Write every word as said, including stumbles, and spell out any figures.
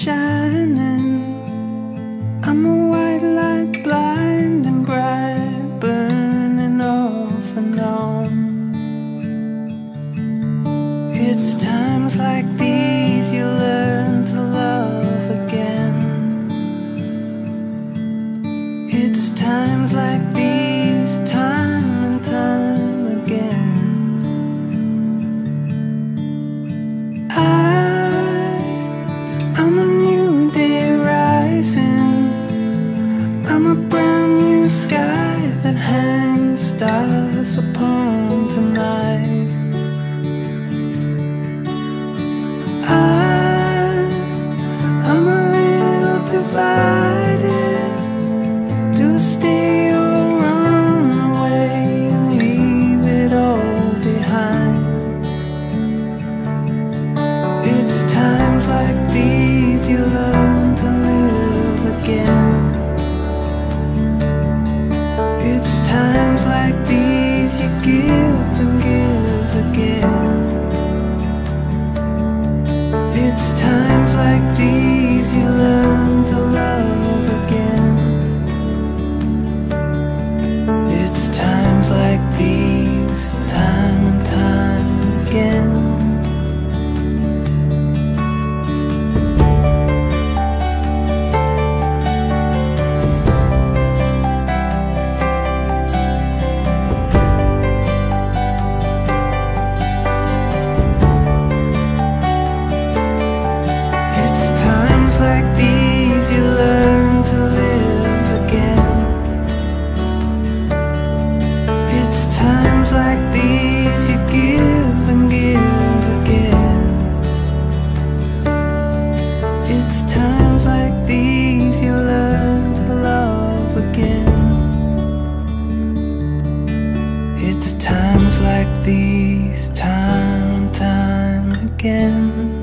shining. I'm a white light, blind and bright, burning off and on. It's times like these you learn to love again. It's times like these, time and time again. I, I'm a new day rising. I'm a brand new sky that hangs stars upon tonight. I, I'm a little divided. Do I stay or run away and leave it all behind? It's times like these you learn to live again. It's times like these you give and give again. It's times like these you learn to love again. It's times like these, time and time again. Like these you learn to live again. It's times like these you give and give again. It's times like these you learn to love again. It's times like these, time and time again.